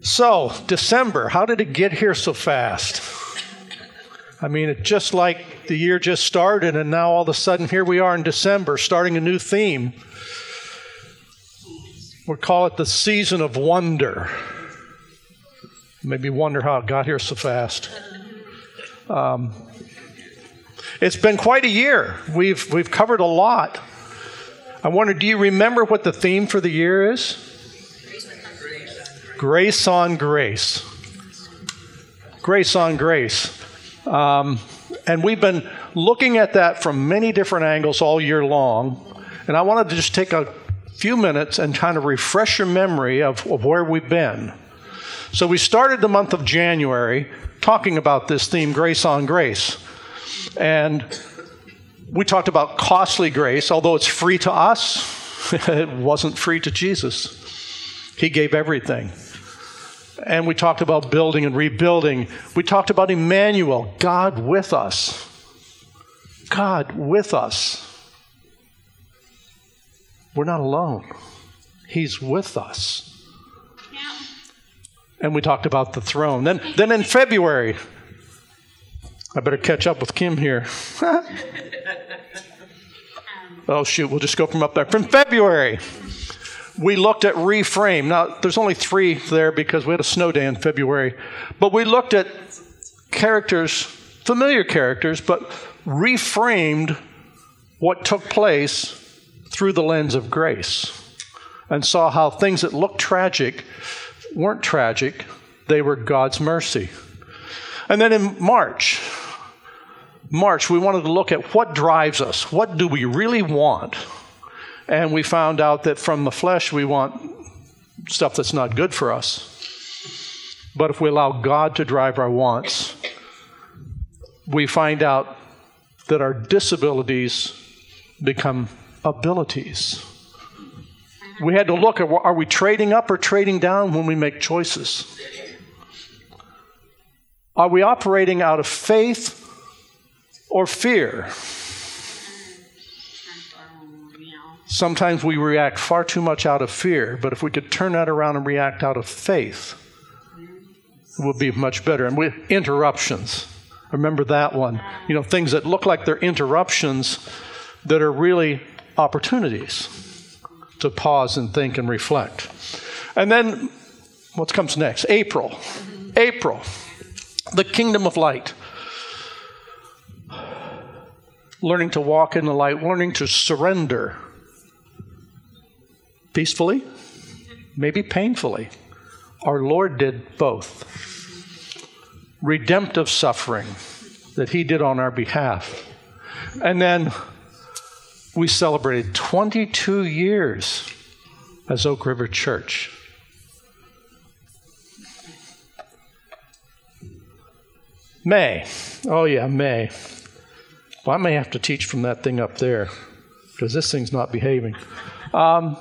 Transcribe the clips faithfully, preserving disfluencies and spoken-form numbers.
So, December, how did it get here so fast? I mean, it's just like the year just started, and now all of a sudden here we are in December, starting a new theme. We'll call it the season of wonder. Maybe wonder how it got here so fast. Um, it's been quite a year. We've we've covered a lot. I wonder, do you remember what the theme for the year is? Grace on grace. Grace on grace. Um, and we've been looking at that from many different angles all year long. And I wanted to just take a few minutes and kind of refresh your memory of, of where we've been. So we started the month of January talking about this theme, Grace on Grace. And we talked about costly grace, although it's free to us. It wasn't free to Jesus. He gave everything. And we talked about building and rebuilding. We talked about Emmanuel, God with us. God with us. We're not alone. He's with us. Yeah. And we talked about the throne. Then, then in February, I better catch up with Kim here. Oh, shoot, we'll just go from up there. From February, we looked at reframe. Now, there's only three there because we had a snow day in February. But we looked at characters, familiar characters, but reframed what took place through the lens of grace and saw how things that looked tragic weren't tragic. They were God's mercy. And then in March, March, we wanted to look at what drives us. What do we really want? And we found out that from the flesh, we want stuff that's not good for us. But if we allow God to drive our wants, we find out that our disabilities become abilities. We had to look at, are we trading up or trading down when we make choices? Are we operating out of faith or fear? Sometimes we react far too much out of fear, but if we could turn that around and react out of faith, it would be much better. And we, interruptions. Remember that one. You know, things that look like they're interruptions that are really opportunities to pause and think and reflect. And then what comes next? April. April. The kingdom of light. Learning to walk in the light, learning to surrender peacefully, maybe painfully. Our Lord did both. Redemptive suffering that he did on our behalf. And then we celebrated twenty-two years as Oak River Church. May. Oh yeah, May. Well, I may have to teach from that thing up there because this thing's not behaving. Um,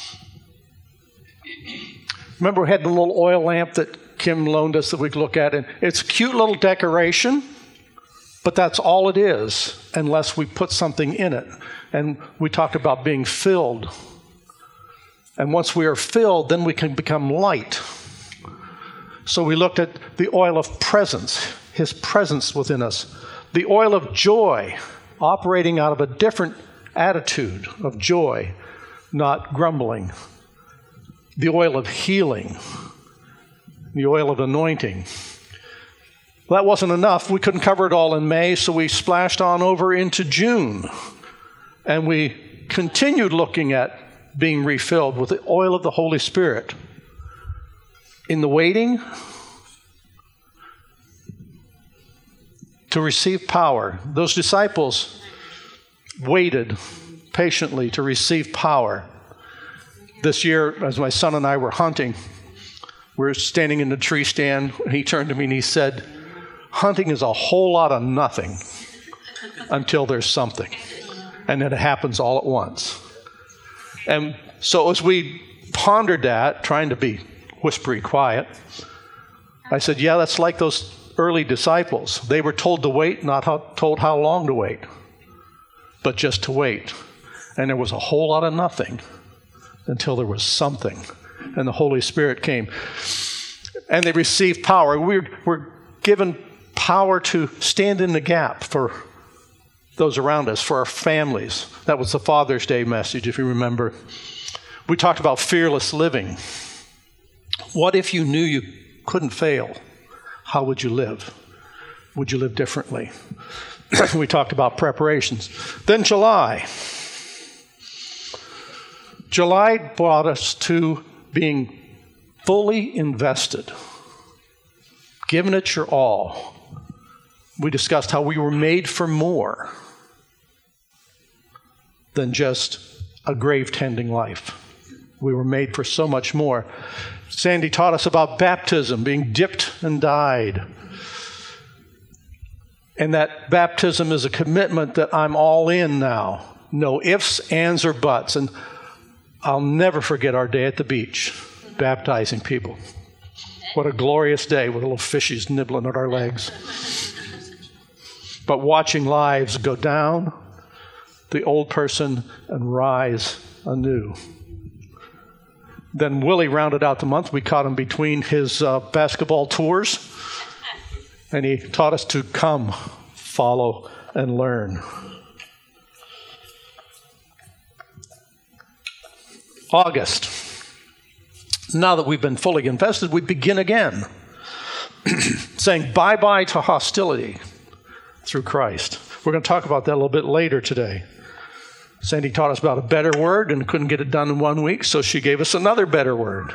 remember we had the little oil lamp that Kim loaned us that we could look at, and it's a cute little decoration, but that's all it is unless we put something in it. And we talked about being filled. And once we are filled, then we can become light. So we looked at the oil of presence, his presence within us. The oil of joy, operating out of a different attitude of joy, not grumbling. The oil of healing, the oil of anointing. Well, that wasn't enough. We couldn't cover it all in May, so we splashed on over into June. And we continued looking at being refilled with the oil of the Holy Spirit. In the waiting, to receive power. Those disciples waited patiently to receive power. This year, as my son and I were hunting, we were standing in the tree stand. He turned to me and he said, hunting is a whole lot of nothing until there's something. And then it happens all at once. And so as we pondered that, trying to be whispery quiet, I said, yeah, that's like those early disciples. They were told to wait, not how, told how long to wait, but just to wait. And there was a whole lot of nothing until there was something. And the Holy Spirit came. and they received power. We're, we're given power to stand in the gap for those around us, for our families. That was the Father's Day message, if you remember. We talked about fearless living. What if you knew you couldn't fail? How would you live? Would you live differently? We talked about preparations. Then July. July brought us to being fully invested, giving it your all. We discussed how we were made for more than just a grave-tending life. We were made for so much more. Sandy taught us about baptism, being dipped and dyed. And that baptism is a commitment that I'm all in now. No ifs, ands, or buts. And I'll never forget our day at the beach, baptizing people. What a glorious day with little fishies nibbling at our legs. But watching lives go down, the old person, and rise anew. Then Willie rounded out the month. We caught him between his uh, basketball tours, and he taught us to come, follow, and learn. August. Now that we've been fully invested, we begin again, saying bye-bye to hostility through Christ. We're going to talk about that a little bit later today. Sandy taught us about a better word and couldn't get it done in one week, so she gave us another better word.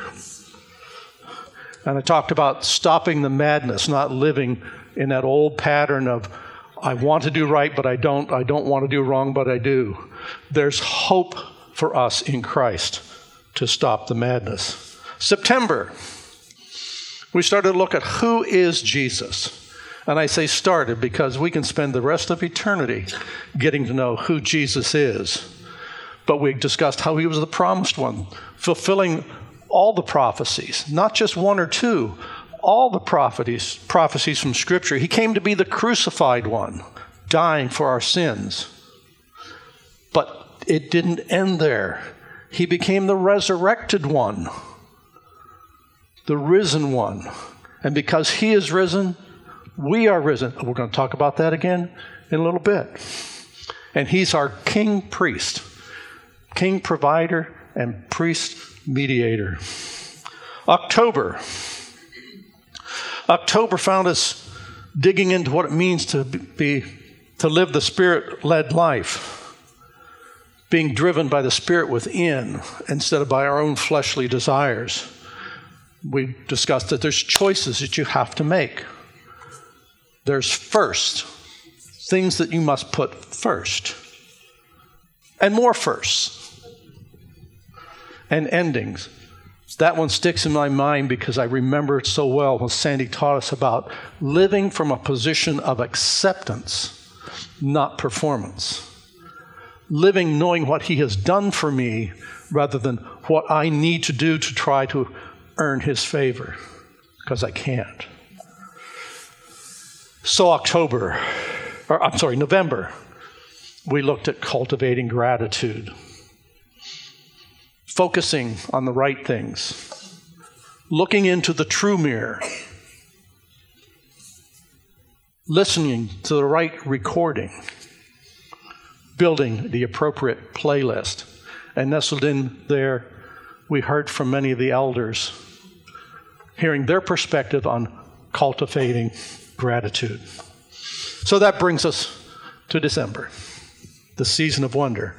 And I talked about stopping the madness, not living in that old pattern of, I want to do right, but I don't. I don't want to do wrong, but I do. There's hope for us in Christ to stop the madness. September, we started to look at who is Jesus. And I say started because we can spend the rest of eternity getting to know who Jesus is. But we discussed how he was the promised one, fulfilling all the prophecies, not just one or two, all the prophecies, prophecies from Scripture. He came to be the crucified one, dying for our sins. But it didn't end there. He became the resurrected one, the risen one. And because he is risen, we are risen. We're going to talk about that again in a little bit. And he's our king priest, king provider, and priest mediator. October. October found us digging into what it means to be, to live the Spirit-led life, being driven by the Spirit within instead of by our own fleshly desires. We discussed that there's choices that you have to make. There's first, things that you must put first, and more firsts, and endings. That one sticks in my mind because I remember it so well when Sandy taught us about living from a position of acceptance, not performance. Living knowing what he has done for me rather than what I need to do to try to earn his favor, because I can't. So October, or I'm sorry, November, we looked at cultivating gratitude, focusing on the right things, looking into the true mirror, listening to the right recording, building the appropriate playlist. And nestled in there, we heard from many of the elders, hearing their perspective on cultivating gratitude. So that brings us to December, the season of wonder.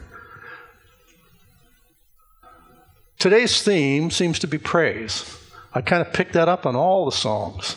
Today's theme seems to be praise. I kind of picked that up on all the songs.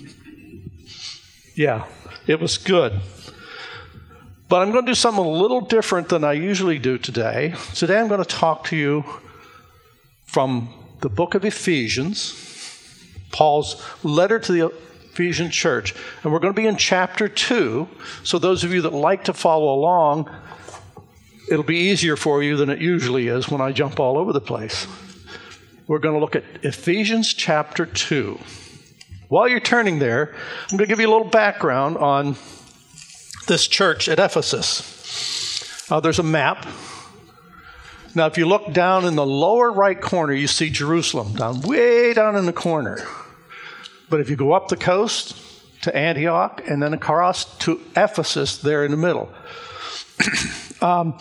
Yeah, it was good. But I'm going to do something a little different than I usually do today. Today I'm going to talk to you from the book of Ephesians, Paul's letter to the Ephesian church. And we're going to be in chapter two. So those of you that like to follow along, it'll be easier for you than it usually is when I jump all over the place. We're going to look at Ephesians chapter two. While you're turning there, I'm going to give you a little background on this church at Ephesus. Uh, there's a map. Now, if you look down in the lower right corner, you see Jerusalem, down way down in the corner. But if you go up the coast to Antioch and then across to Ephesus, there in the middle. um,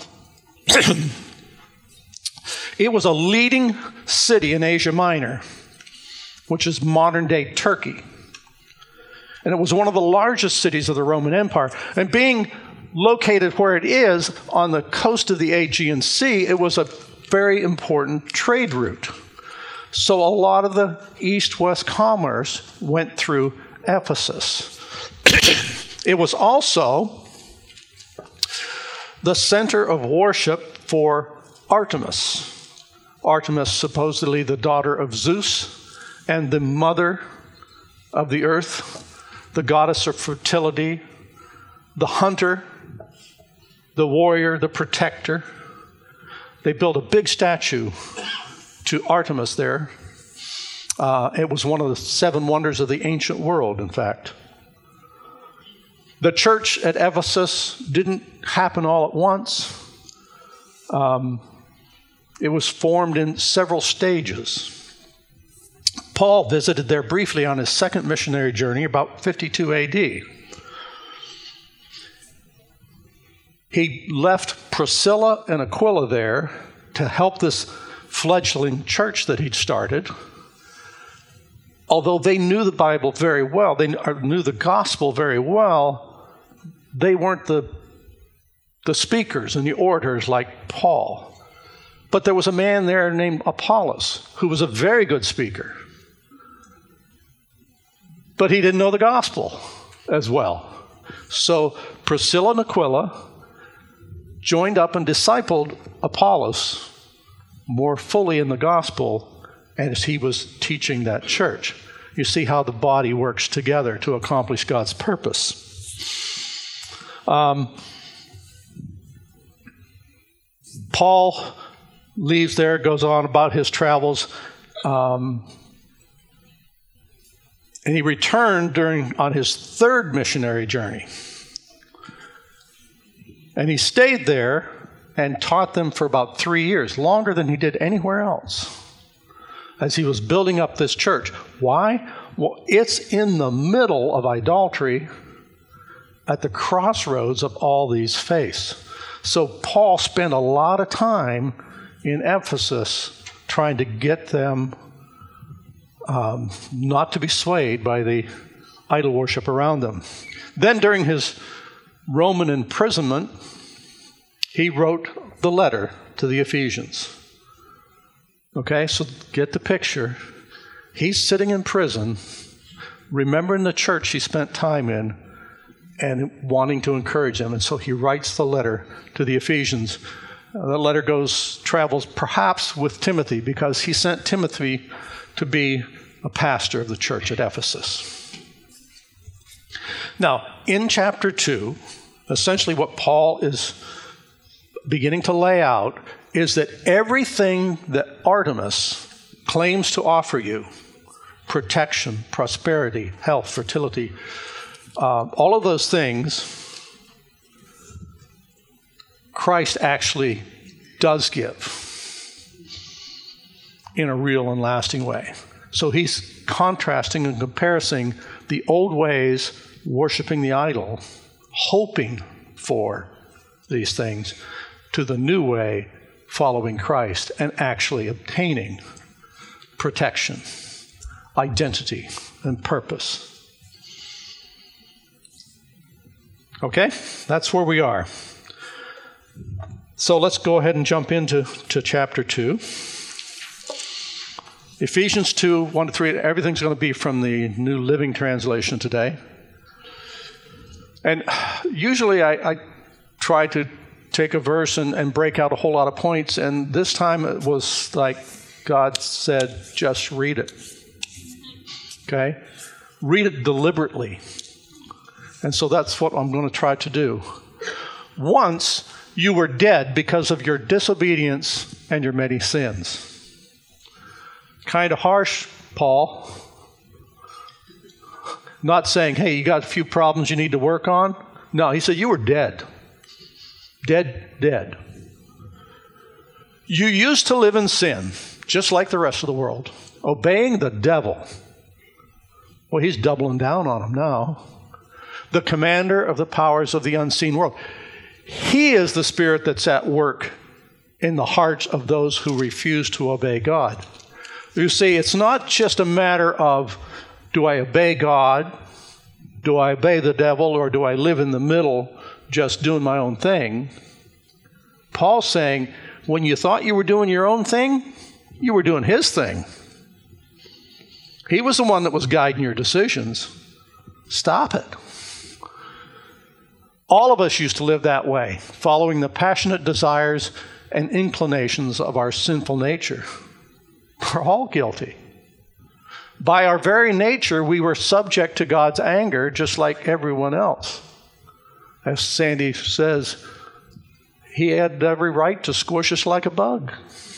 it was a leading city in Asia Minor, which is modern-day Turkey. And it was one of the largest cities of the Roman Empire. And being located where it is on the coast of the Aegean Sea, it was a very important trade route. So a lot of the east-west commerce went through Ephesus. It was also the center of worship for Artemis. Artemis, supposedly the daughter of Zeus and the mother of the earth, the goddess of fertility, the hunter, the warrior, the protector. They built a big statue to Artemis there. Uh, it was one of the seven wonders of the ancient world, in fact. The church at Ephesus didn't happen all at once. Um, it was formed in several stages. Paul visited there briefly on his second missionary journey, about fifty-two A D. He left Priscilla and Aquila there to help this fledgling church that he'd started. Although they knew the Bible very well, they knew the gospel very well, they weren't the, the speakers and the orators like Paul. But there was a man there named Apollos who was a very good speaker. But he didn't know the gospel as well. So Priscilla and Aquila joined up and discipled Apollos more fully in the gospel as he was teaching that church. You see how the body works together to accomplish God's purpose. Um, Paul leaves there, goes on about his travels, um, and he returned during on his third missionary journey. And he stayed there and taught them for about three years, longer than he did anywhere else, as he was building up this church. Why? Well, it's in the middle of idolatry at the crossroads of all these faiths. So Paul spent a lot of time in Ephesus trying to get them um, not to be swayed by the idol worship around them. Then during his Roman imprisonment, he wrote the letter to the Ephesians. Okay, so get the picture. He's sitting in prison, remembering the church he spent time in, and wanting to encourage them. And so he writes the letter to the Ephesians. Uh, the letter goes, travels perhaps with Timothy, because he sent Timothy to be a pastor of the church at Ephesus. Now, in chapter two, essentially what Paul is beginning to lay out is that everything that Artemis claims to offer you, protection, prosperity, health, fertility, uh, all of those things, Christ actually does give in a real and lasting way. So he's contrasting and comparing the old ways, worshiping the idol, hoping for these things, to the new way, following Christ and actually obtaining protection, identity, and purpose. Okay? That's where we are. So let's go ahead and jump into to chapter two. Ephesians two, one to three, everything's going to be from the New Living Translation today. And usually I, I try to take a verse and, and break out a whole lot of points, and this time it was like God said, just read it. Okay? Read it deliberately. And so that's what I'm going to try to do. Once you were dead because of your disobedience and your many sins. Kind of harsh, Paul. Not saying, hey, you got a few problems you need to work on. No, he said you were dead. Dead, dead. You used to live in sin, just like the rest of the world, obeying the devil. Well, he's doubling down on them now. The commander of the powers of the unseen world. He is the spirit that's at work in the hearts of those who refuse to obey God. You see, it's not just a matter of, do I obey God? Do I obey the devil? Or do I live in the middle just doing my own thing? Paul's saying, when you thought you were doing your own thing, you were doing his thing. He was the one that was guiding your decisions. Stop it. All of us used to live that way, following the passionate desires and inclinations of our sinful nature. We're all guilty. By our very nature, we were subject to God's anger just like everyone else. As Sandy says, he had every right to squish us like a bug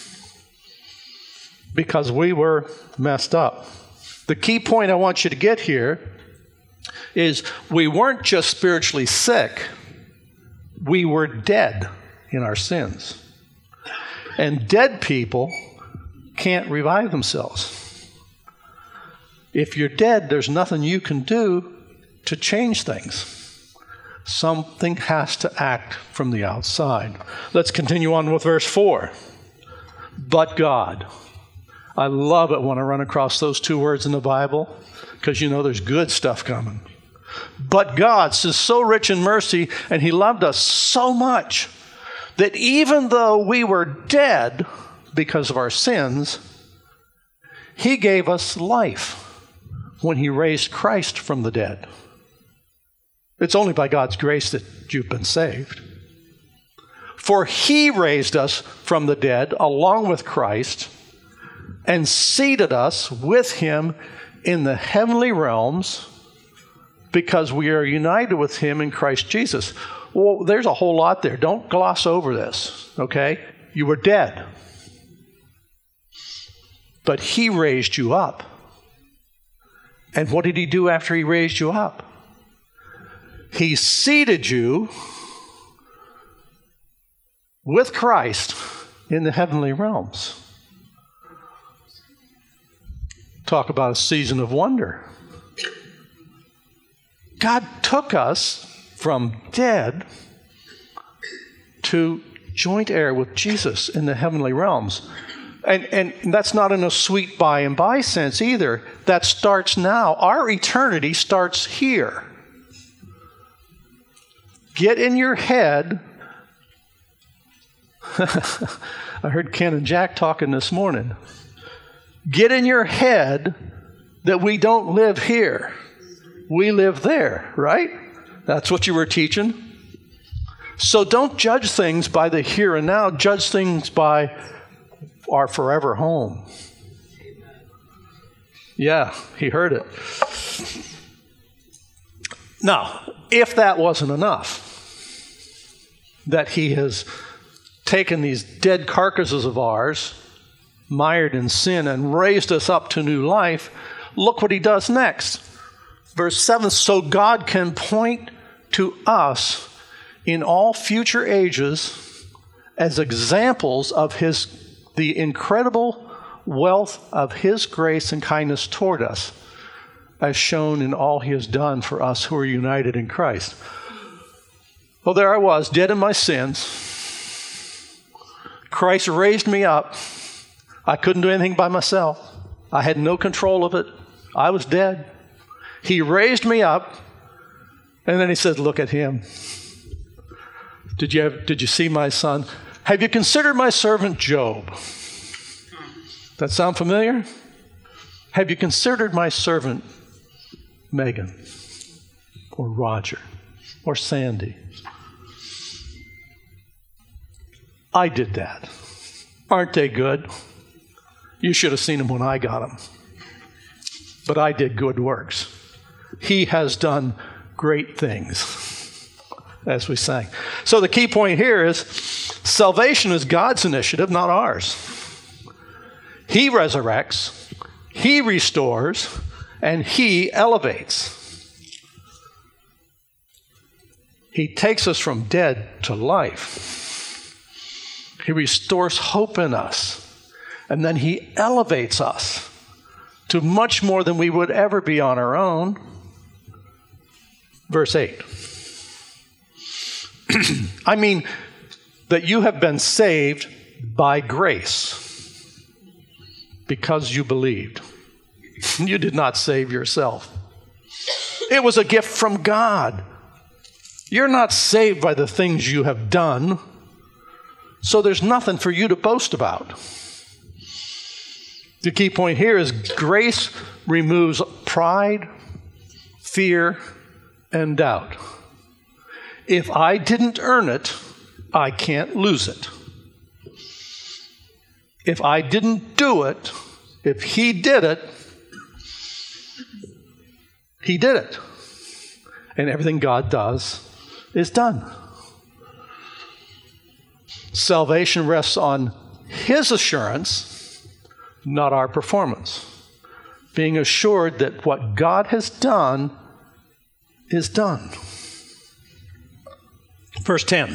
because we were messed up. The key point I want you to get here is we weren't just spiritually sick, we were dead in our sins. And dead people can't revive themselves. If you're dead, there's nothing you can do to change things. Something has to act from the outside. Let's continue on with verse four. But God. I love it when I run across those two words in the Bible because you know there's good stuff coming. But God is so rich in mercy, and he loved us so much that even though we were dead because of our sins, he gave us life when he raised Christ from the dead. It's only by God's grace that you've been saved. For he raised us from the dead along with Christ and seated us with him in the heavenly realms because we are united with him in Christ Jesus. Well, there's a whole lot there. Don't gloss over this, okay? You were dead. But he raised you up. And what did he do after he raised you up? He seated you with Christ in the heavenly realms. Talk about a season of wonder. God took us from dead to joint heir with Jesus in the heavenly realms. And, and that's not in a sweet by and by sense either. That starts now. Our eternity starts here. Get in your head. I heard Ken and Jack talking this morning. Get in your head that we don't live here. We live there, right? That's what you were teaching. So don't judge things by the here and now. Judge things by our forever home. Yeah, he heard it. Now, if that wasn't enough, that he has taken these dead carcasses of ours, mired in sin, and raised us up to new life, look what he does next. Verse seven, so God can point to us in all future ages as examples of his the incredible wealth of his grace and kindness toward us, as shown in all he has done for us who are united in Christ. Well, there I was, dead in my sins. Christ raised me up. I couldn't do anything by myself. I had no control of it. I was dead. He raised me up, and then he said, look at him. Did you have, did you see my son? Have you considered my servant Job? That sound familiar? Have you considered my servant Megan or Roger or Sandy? I did that. Aren't they good? You should have seen them when I got them. But I did good works. He has done great things, as we sang. So the key point here is salvation is God's initiative, not ours. He resurrects, he restores, and he elevates. He takes us from dead to life. He restores hope in us, and then he elevates us to much more than we would ever be on our own. Verse eight. I mean, that you have been saved by grace because you believed. You did not save yourself. It was a gift from God. You're not saved by the things you have done, so there's nothing for you to boast about. The key point here is grace removes pride, fear, and doubt. If I didn't earn it, I can't lose it. If I didn't do it, if he did it, he did it. And everything God does is done. Salvation rests on his assurance, not our performance. Being assured that what God has done is done. Verse ten.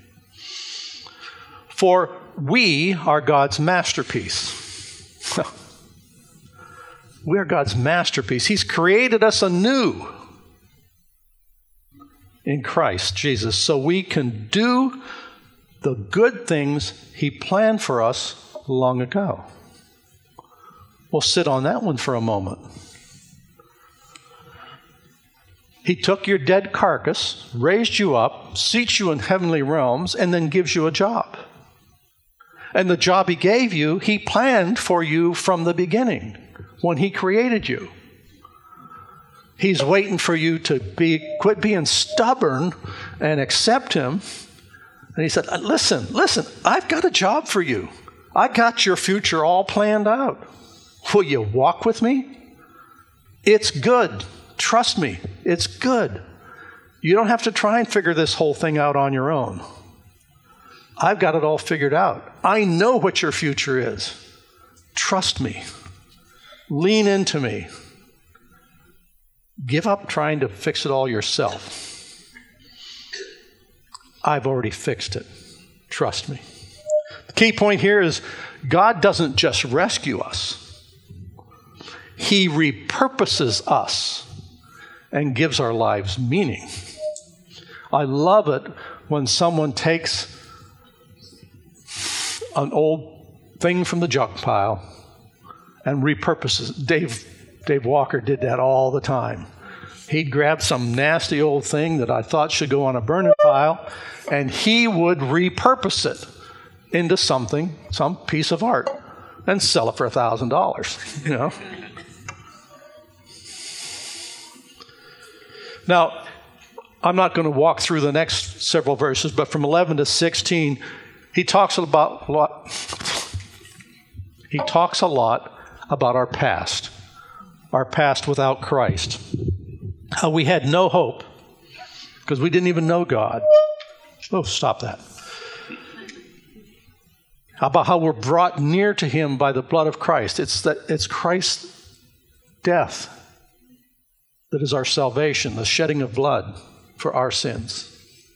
For we are God's masterpiece. We are God's masterpiece. He's created us anew in Christ Jesus so we can do the good things he planned for us long ago. We'll sit on that one for a moment. He took your dead carcass, raised you up, seats you in heavenly realms, and then gives you a job. And the job he gave you, he planned for you from the beginning when he created you. He's waiting for you to be quit being stubborn and accept him. And he said, listen, listen, I've got a job for you. I got your future all planned out. Will you walk with me? It's good. Trust me, it's good. You don't have to try and figure this whole thing out on your own. I've got it all figured out. I know what your future is. Trust me. Lean into me. Give up trying to fix it all yourself. I've already fixed it. Trust me. The key point here is God doesn't just rescue us. He repurposes us and gives our lives meaning. I love it when someone takes an old thing from the junk pile and repurposes it. Dave, Dave Walker did that all the time. He'd grab some nasty old thing that I thought should go on a burning pile, and he would repurpose it into something, some piece of art, and sell it for a thousand dollars. You know. Now, I'm not going to walk through the next several verses, but from eleven to sixteen, he talks about a lot. He talks a lot about our past, our past without Christ. How we had no hope because we didn't even know God. Oh, stop that. About how we're brought near to him by the blood of Christ. It's that it's Christ's death that is our salvation, the shedding of blood for our sins.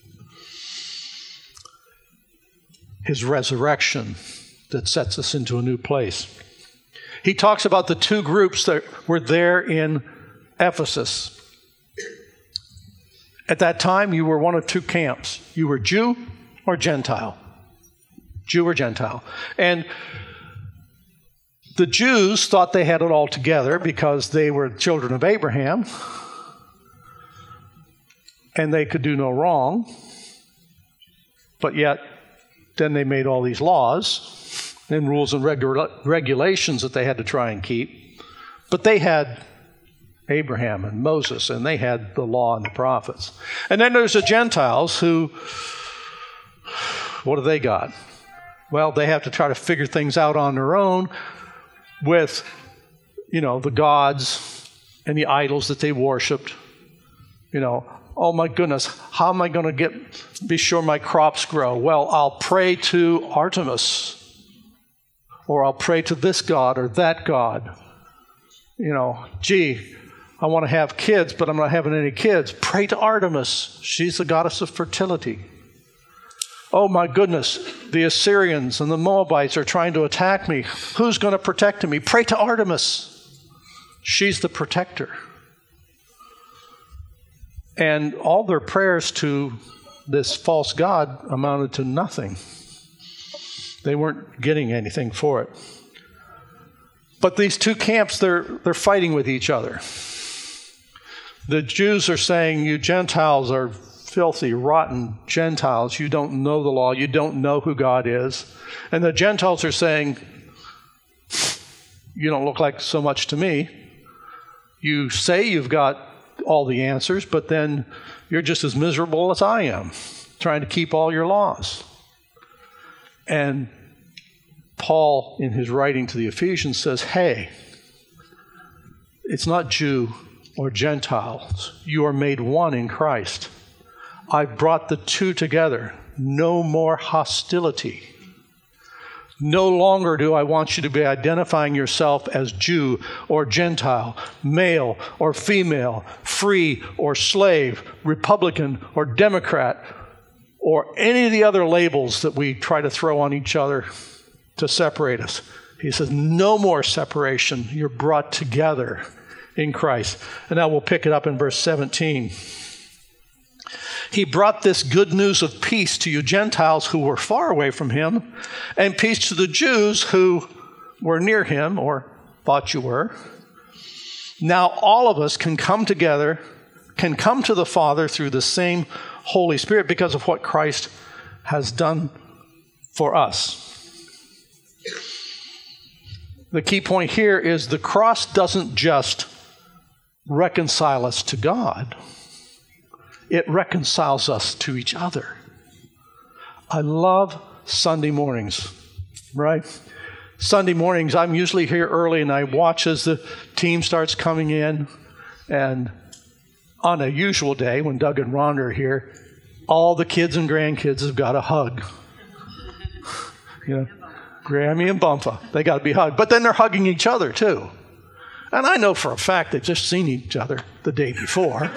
His resurrection that sets us into a new place. He talks about the two groups that were there in Ephesus. At that time, you were one of two camps. You were Jew or Gentile. Jew or Gentile. And the Jews thought they had it all together because they were children of Abraham and they could do no wrong. But yet, then they made all these laws and rules and regu- regulations that they had to try and keep. But they had Abraham and Moses, and they had the law and the prophets. And then there's the Gentiles who, what do they got? Well, they have to try to figure things out on their own with, you know, the gods and the idols that they worshipped. You know, oh my goodness, how am I going to get be sure my crops grow? Well, I'll pray to Artemis, or I'll pray to this god or that god. You know, gee, I want to have kids, but I'm not having any kids. Pray to Artemis. She's the goddess of fertility. Oh my goodness, the Assyrians and the Moabites are trying to attack me. Who's going to protect me? Pray to Artemis. She's the protector. And all their prayers to this false god amounted to nothing. They weren't getting anything for it. But these two camps, they're they're fighting with each other. The Jews are saying, you Gentiles are filthy, rotten Gentiles. You don't know the law. You don't know who God is. And the Gentiles are saying, you don't look like so much to me. You say you've got all the answers, but then you're just as miserable as I am, trying to keep all your laws. And Paul, in his writing to the Ephesians, says, hey, it's not Jew or Gentiles. You are made one in Christ. I brought the two together. No more hostility. No longer do I want you to be identifying yourself as Jew or Gentile, male or female, free or slave, Republican or Democrat, or any of the other labels that we try to throw on each other to separate us. He says, no more separation. You're brought together in Christ. And now we'll pick it up in verse seventeen. He brought this good news of peace to you Gentiles who were far away from him, and peace to the Jews who were near him, or thought you were. Now all of us can come together, can come to the Father through the same Holy Spirit because of what Christ has done for us. The key point here is the cross doesn't just reconcile us to God. It reconciles us to each other. I love Sunday mornings, right? Sunday mornings, I'm usually here early and I watch as the team starts coming in. And on a usual day, when Doug and Ron are here, all the kids and grandkids have got a hug. You know, Grammy and Bumpa, they got to be hugged. But then they're hugging each other too. And I know for a fact they've just seen each other the day before.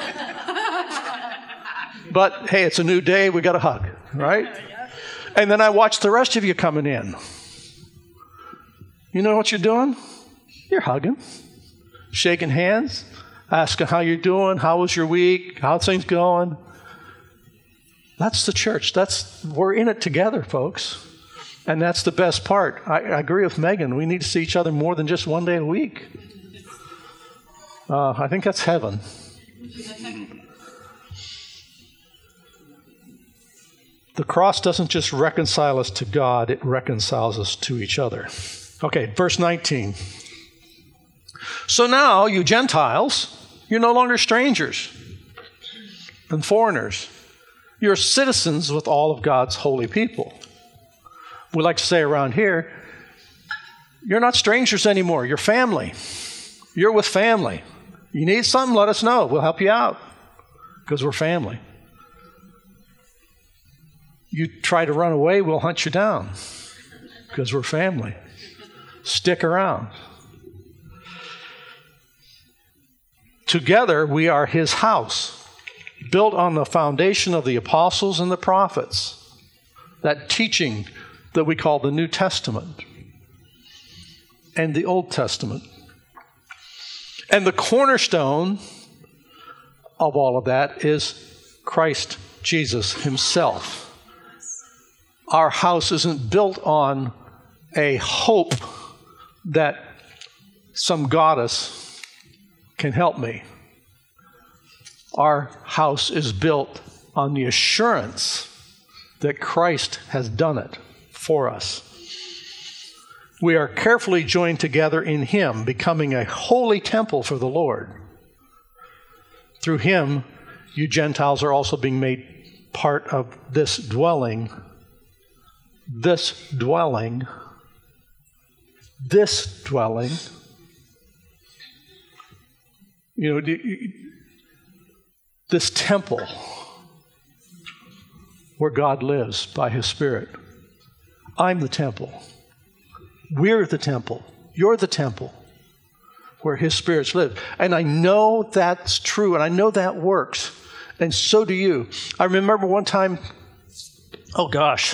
But hey, it's a new day, we got a hug, right? And then I watch the rest of you coming in. You know what you're doing? You're hugging, shaking hands, asking how you're doing, how was your week, how's things going? That's the church. That's we're in it together, folks. And that's the best part. I, I agree with Megan. We need to see each other more than just one day a week. Uh, I think that's heaven. The cross doesn't just reconcile us to God, it reconciles us to each other. Okay, verse nineteen. So now, you Gentiles, you're no longer strangers and foreigners. You're citizens with all of God's holy people. We like to say around here, you're not strangers anymore. You're family. You're with family. You need something, let us know. We'll help you out because we're family. You try to run away, we'll hunt you down because we're family. Stick around. Together, we are his house, built on the foundation of the apostles and the prophets, that teaching that we call the New Testament and the Old Testament. And the cornerstone of all of that is Christ Jesus himself. Our house isn't built on a hope that some goddess can help me. Our house is built on the assurance that Christ has done it for us. We are carefully joined together in him, becoming a holy temple for the Lord. Through him, you Gentiles are also being made part of this dwelling This dwelling, this dwelling, you know, this temple where God lives by his Spirit. I'm the temple. We're the temple. You're the temple where his spirits live. And I know that's true, and I know that works, and so do you. I remember one time, oh gosh,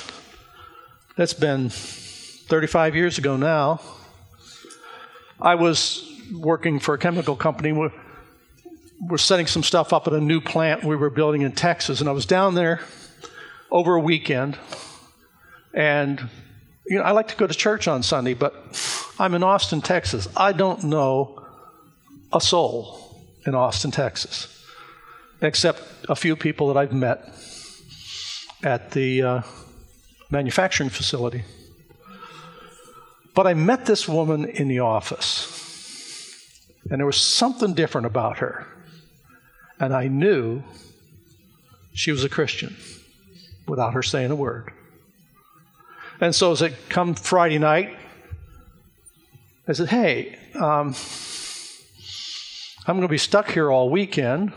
that's been thirty-five years ago now. I was working for a chemical company. We're, we're setting some stuff up at a new plant we were building in Texas. And I was down there over a weekend. And, you know, I like to go to church on Sunday, but I'm in Austin, Texas. I don't know a soul in Austin, Texas, except a few people that I've met at the uh, manufacturing facility. But I met this woman in the office, and there was something different about her. And I knew she was a Christian without her saying a word. And so as it come Friday night, I said, hey, um, I'm going to be stuck here all weekend.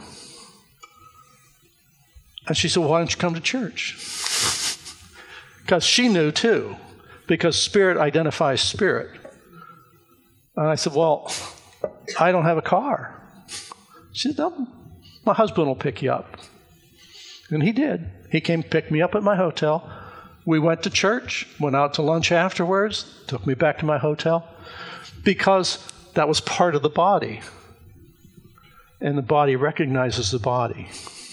And she said, well, why don't you come to church? Because she knew too, because spirit identifies spirit. And I said, well, I don't have a car. She said, no, my husband will pick you up. And he did. He came pick me up at my hotel. We went to church, went out to lunch afterwards, took me back to my hotel, because that was part of the body. And the body recognizes the body.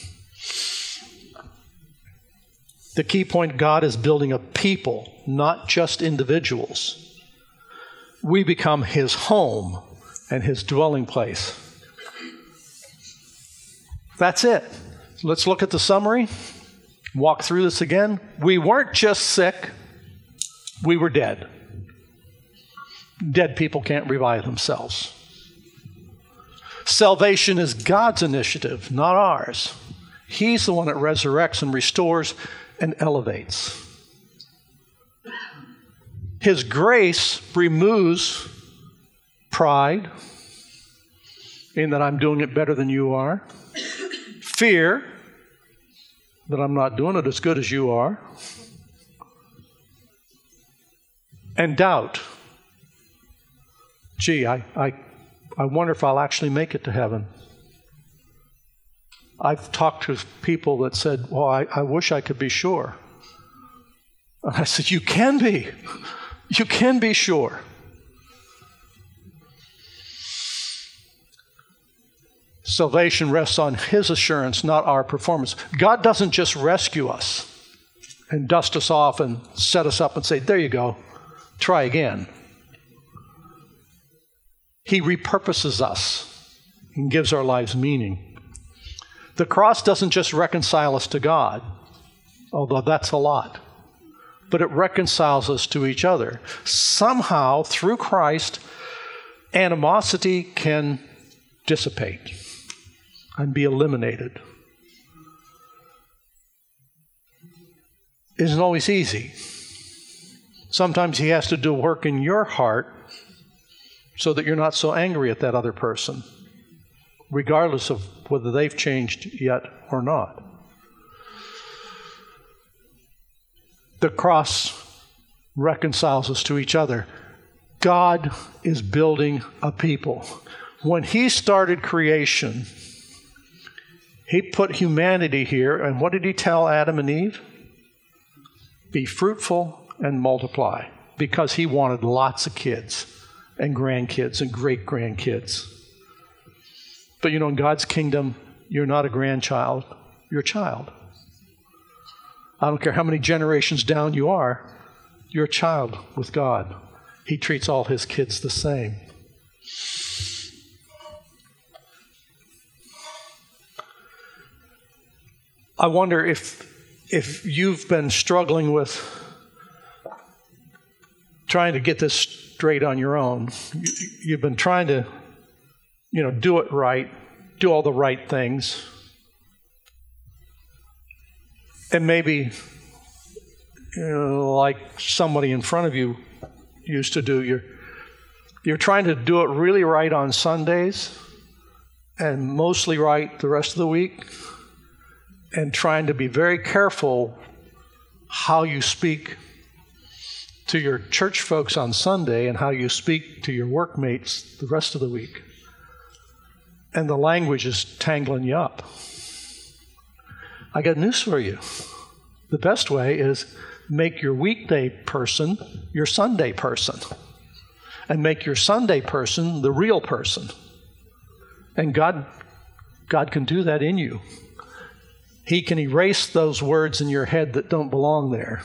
The key point, God is building a people, not just individuals. We become his home and his dwelling place. That's it. Let's look at the summary. Walk through this again. We weren't just sick, we were dead. Dead people can't revive themselves. Salvation is God's initiative, not ours. He's the one that resurrects and restores and elevates. His grace removes pride, in that I'm doing it better than you are. Fear, that I'm not doing it as good as you are. And doubt. Gee, I, I, I wonder if I'll actually make it to heaven. I've talked to people that said, well, I, I wish I could be sure. And I said, you can be. You can be sure. Salvation rests on his assurance, not our performance. God doesn't just rescue us and dust us off and set us up and say, there you go, try again. He repurposes us and gives our lives meaning. The cross doesn't just reconcile us to God, although that's a lot, but it reconciles us to each other. Somehow, through Christ, animosity can dissipate and be eliminated. It isn't always easy. Sometimes he has to do work in your heart so that you're not so angry at that other person, regardless of whether they've changed yet or not. The cross reconciles us to each other. God is building a people. When he started creation, he put humanity here, and what did he tell Adam and Eve? Be fruitful and multiply, because he wanted lots of kids and grandkids and great-grandkids. But you know, in God's kingdom, you're not a grandchild, you're a child. I don't care how many generations down you are, you're a child with God. He treats all his kids the same. I wonder if if you've been struggling with trying to get this straight on your own. You, you've been trying to, you know, do it right, do all the right things. And maybe, you know, like somebody in front of you used to do, you're, you're trying to do it really right on Sundays and mostly right the rest of the week, and trying to be very careful how you speak to your church folks on Sunday and how you speak to your workmates the rest of the week. And the language is tangling you up. I got news for you. The best way is make your weekday person your Sunday person. and make your Sunday person the real person. And God, God can do that in you. He can erase those words in your head that don't belong there.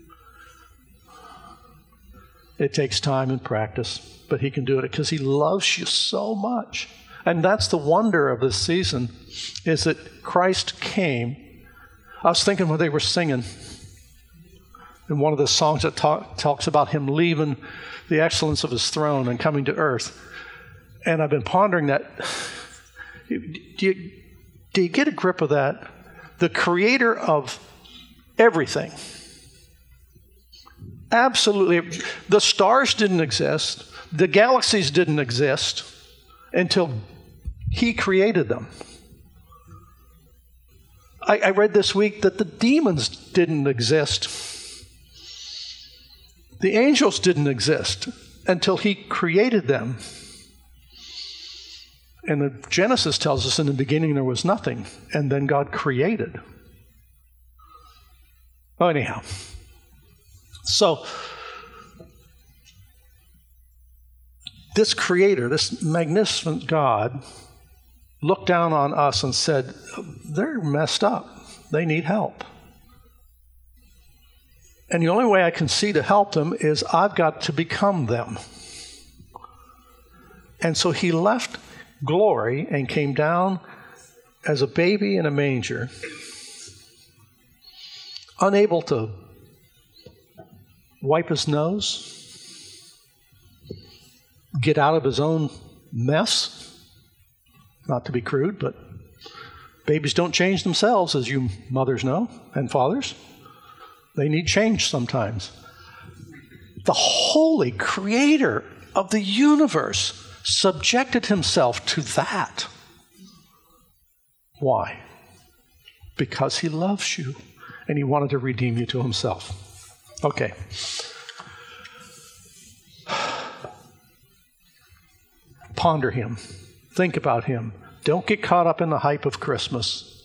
It takes time and practice, but he can do it because he loves you so much. And that's the wonder of this season, is that Christ came. I was thinking when they were singing in one of the songs that talk, talks about him leaving the excellence of his throne and coming to earth. And I've been pondering that. Do you, do you get a grip of that? The creator of everything. Absolutely. The stars didn't exist. The galaxies didn't exist until he created them. I, I read this week that the demons didn't exist. The angels didn't exist until he created them. And the Genesis tells us in the beginning there was nothing, and then God created. Oh, anyhow. So, this creator, this magnificent God, looked down on us and said, they're messed up. They need help. And the only way I can see to help them is I've got to become them. And so he left glory and came down as a baby in a manger, unable to wipe his nose, get out of his own mess, not to be crude, but babies don't change themselves, as you mothers know, and fathers. They need change sometimes. The holy creator of the universe subjected himself to that. Why? Because he loves you, and he wanted to redeem you to himself. Okay. Ponder him. Think about him. Don't get caught up in the hype of Christmas.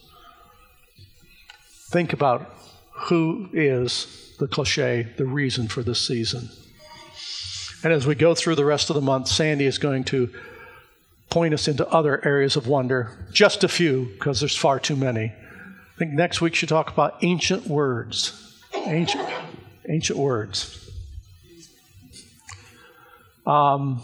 Think about who is the cliche, the reason for this season. And as we go through the rest of the month, Sandy is going to point us into other areas of wonder. Just a few, because there's far too many. I think next week she'll talk about ancient words. Ancient, ancient words. Um,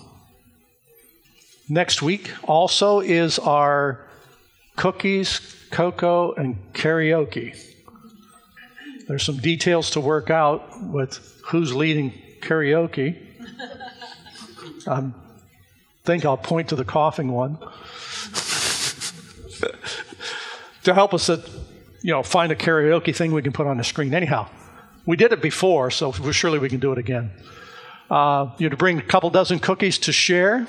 next week also is our cookies, cocoa, and karaoke. There's some details to work out with who's leading karaoke. I think I'll point to the coughing one to help us, at, you know, find a karaoke thing we can put on the screen. Anyhow, we did it before, so surely we can do it again. Uh, you know, to bring a couple dozen cookies to share.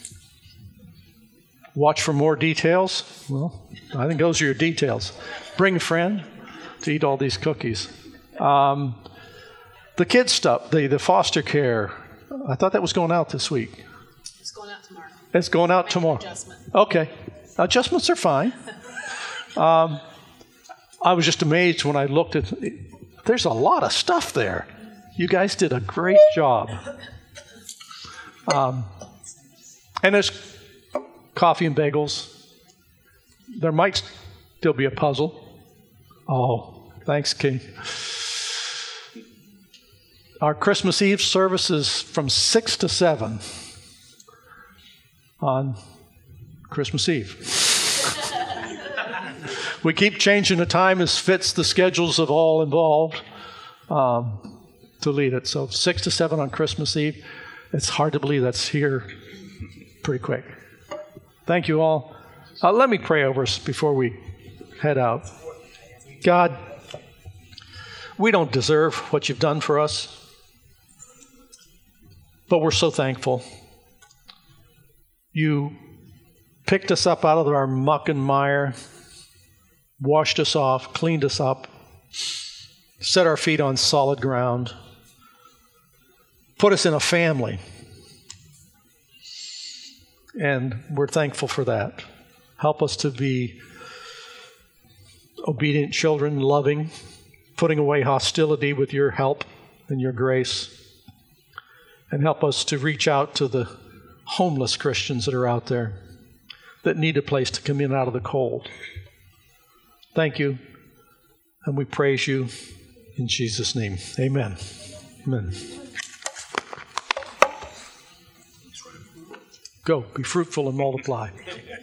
Watch for more details. Well, I think those are your details. Bring a friend to eat all these cookies. Um, the kids stuff, the, the foster care, I thought that was going out this week. It's going out tomorrow. It's going out tomorrow. Adjustment. Okay. Adjustments are fine. um, I was just amazed when I looked at it. There's a lot of stuff there. You guys did a great job. Um, and there's coffee and bagels. There might still be a puzzle. Oh, thanks, King. Our Christmas Eve service is from six to seven on Christmas Eve. We keep changing the time as fits the schedules of all involved um, to lead it. So six to seven on Christmas Eve. It's hard to believe that's here pretty quick. Thank you all. Uh, let me pray over us before we head out. God, we don't deserve what you've done for us, but we're so thankful. You picked us up out of our muck and mire, washed us off, cleaned us up, set our feet on solid ground, put us in a family, and we're thankful for that. Help us to be obedient children, loving, putting away hostility with your help and your grace. and help us to reach out to the homeless Christians that are out there that need a place to come in out of the cold. Thank you, and we praise you in Jesus' name. Amen. Amen. Go, be fruitful and multiply.